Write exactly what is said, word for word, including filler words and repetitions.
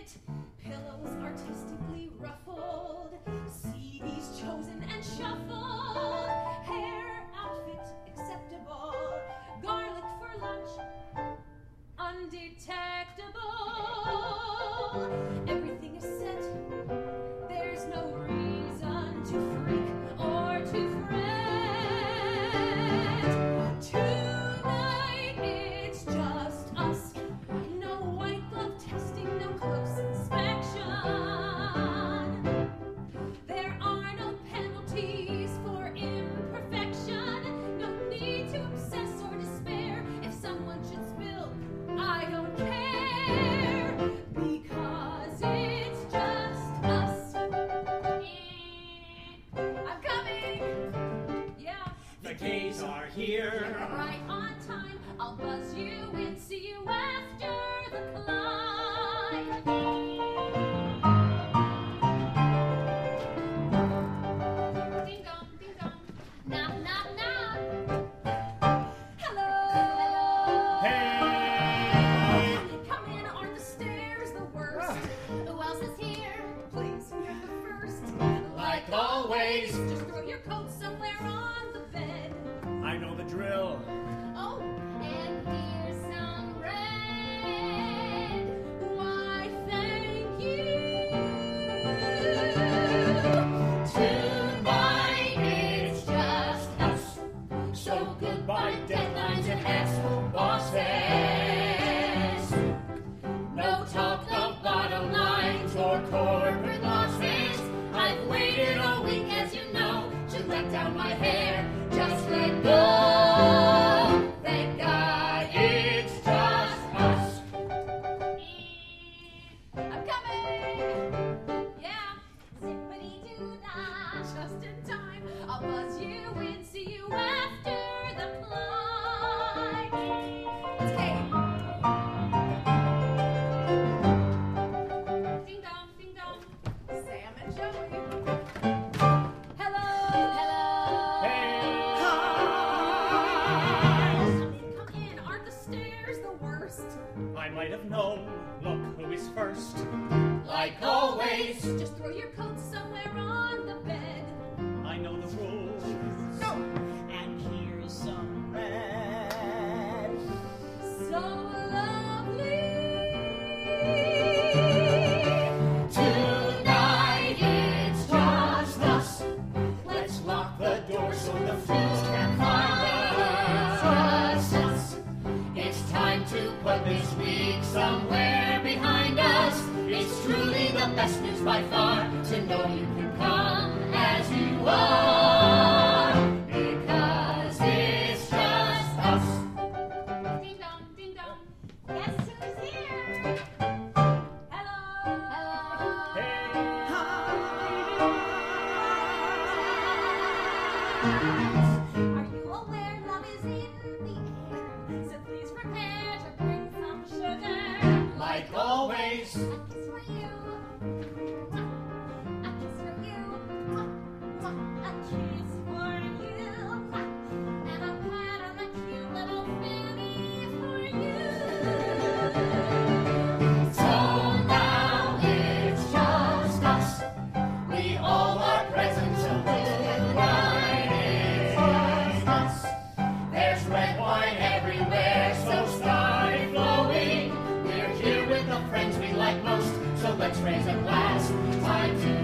fit, pillows artistically ruffled, C Ds chosen and shuffled, hair outfit acceptable, garlic for lunch undetectable. Everything is set, there's no reason to freak or to fret. Tonight it's just us, no white glove testing, no close inspection. There are no penalties for imperfection, no need to obsess or despair. If someone should spill, I don't care, because it's just us. I'm coming! Yeah. The gays are here. Right on time, I'll buzz you in, see you after the climb. Ding dong, ding dong, knock, knock, knock. Hello. Hey! Come in, aren't the stairs the worst? Who else is here? Please, you're the first. Like always. Just throw your coat somewhere on the bed. I know the drill. Oh, and here's some red. Why, thank you. Tonight it's just us. So goodbye deadlines and asshole bosses. No talk of bottom lines or corporate losses. I've waited all week, as you know, to let down my hair. Just let go. Thank God it's just us. I'm coming. Yeah, zippity-doo-dah. Just in time, I'll buzz you in, see you after the climb. It's Kate. Ding dong, ding dong. Sam and Joey. Hello. Hello. Come in, aren't the stairs the worst? I might have known. Look who is first. Like always, just throw your coat somewhere on the bed. I know the rules. No. And here's some red. So lovely. Tonight it's just us. Let's lock the door so the fools can't find us. Just us. It's time to put this week somewhere behind us. It's truly the best news by far to know you can come as you are, because it's just us. Ding dong, ding dong. Guess who's here? Hello. Hello. Hey. Are you aware love is in the air? So please prepare to bring some sugar. Like always. A kiss for you. A kiss for you. A kiss for you. And a pat on the cute little fanny for you. So now it's just us. We all are present till tonight. It's just us. There's red wine everywhere, so start it flowing. We're here with the friends we like most, so let's raise a glass. Time to